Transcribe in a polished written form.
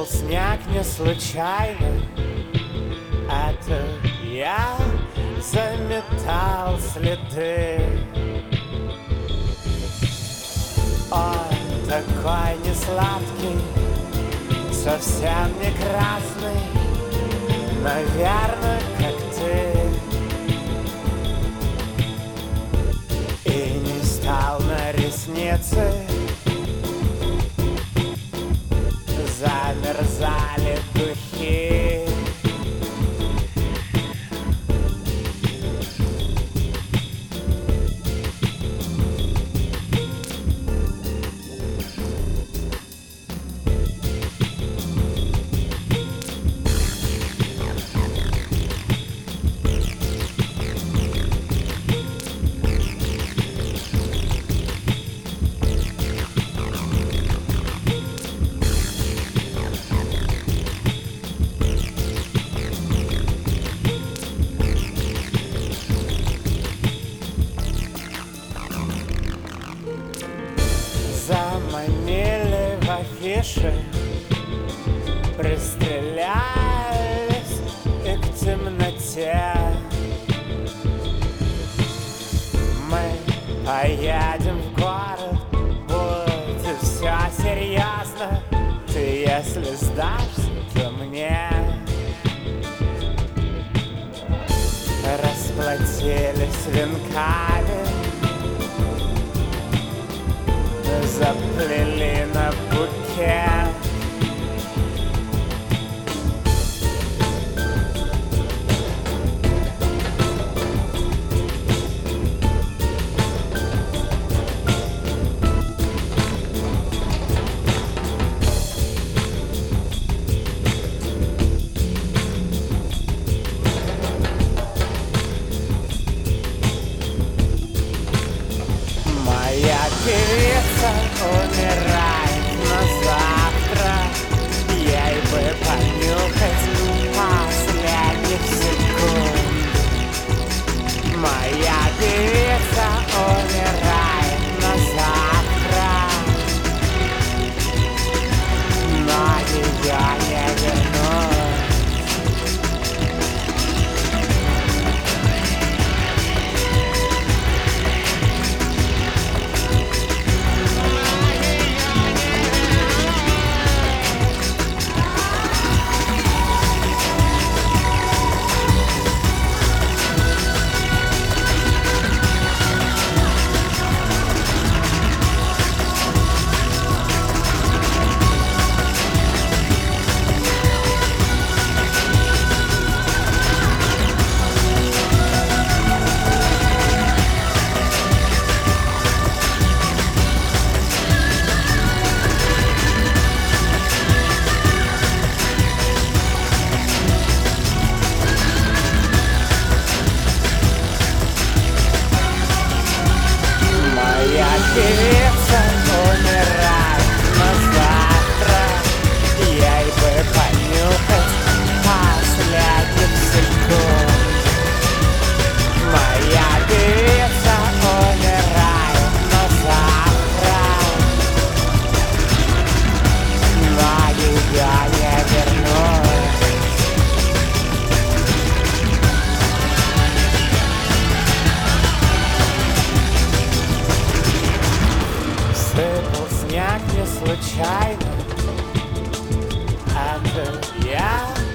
Сыпал снег не случайно, это я заметал следы. Он такой несладкий, совсем не красный, наверное, как ты. И не стал на ресницы, замерзали духи. Заманили в афиши, пристрелялись и к темноте. Мы поедем в город, будет все серьезно. Ты если сдашься, то мне расплатились венками, заплели на букет. Моя певица умирает на завтра, ей бы понюхать последних секунд. Моя певица умирает на завтра, но ее не вернуть. Певица умирает на завтра, ей бы понюхать последних секунд. Моя певица умирает на завтра, но ее не вернуть. Сыпал снег не случайно, это я